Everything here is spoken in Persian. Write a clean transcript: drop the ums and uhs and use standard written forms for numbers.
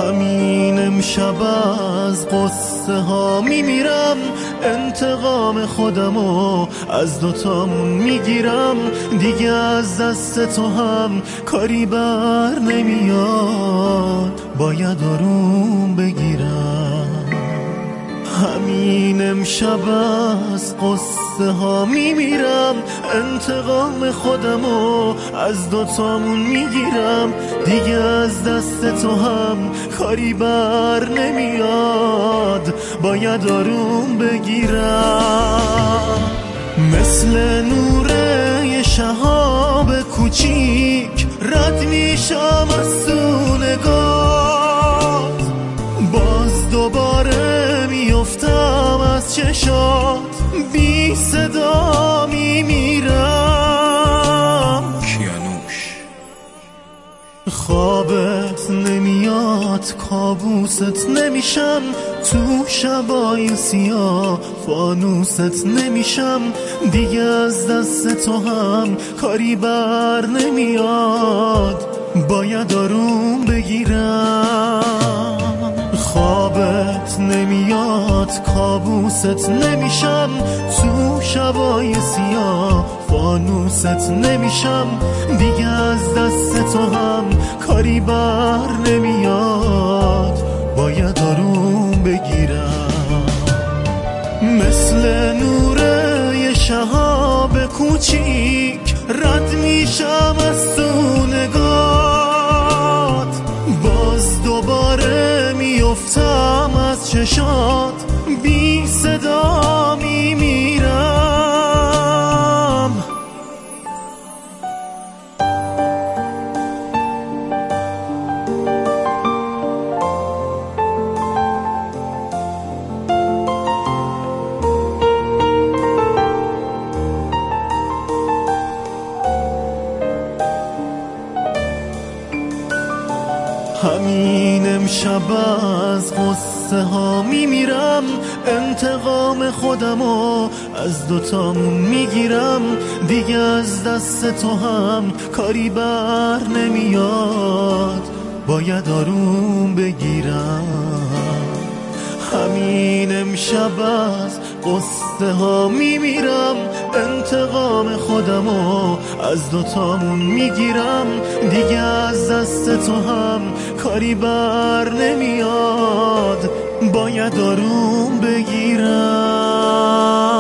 همین امشب از قصه ها میمیرم، انتقام خودمو از دوتامون میگیرم، دیگه از دست تو هم کاری بر نمیاد، باید آروم بگیرم. همین امشب از قصه ها میمیرم، انتقام خودمو از دوتامون میگیرم، دیگه از دست تو هم کاری بر نمیاد، باید آروم بگیرم. مثل نوره یه شهاب کوچیک رد میشم از تو نگات، باز دوباره میفتم از چشات، بی صدا میمیرم. کیانوش. خوابت نمیاد، کابوست نمیشم، تو شبای سیاه فانوست نمیشم، دیگه از دست تو هم کاری بر نمیاد، باید آروم بگیرم. خوابت نمیاد، کابوست نمیشم، تو شبای سیاه فانوست نمیشم، دیگه از دست تو هم کاری بر نمیاد، باید آروم بگیرم. مثل نوره یه شهاب کوچیک رد میشم از تو نگات، باز دوباره میفتم از چشات، بی صدا میمیرم. همین امشب از قصه ها میمیرم، انتقام خودمو از دوتامون میگیرم، دیگه از دست تو هم کاری بر نمیاد، باید آروم بگیرم. همین امشب از قصه ها میمیرم، انتقام خودمو از دوتامون میگیرم، دیگه از دست تو هم کاری بر نمیاد، باید آروم بگیرم.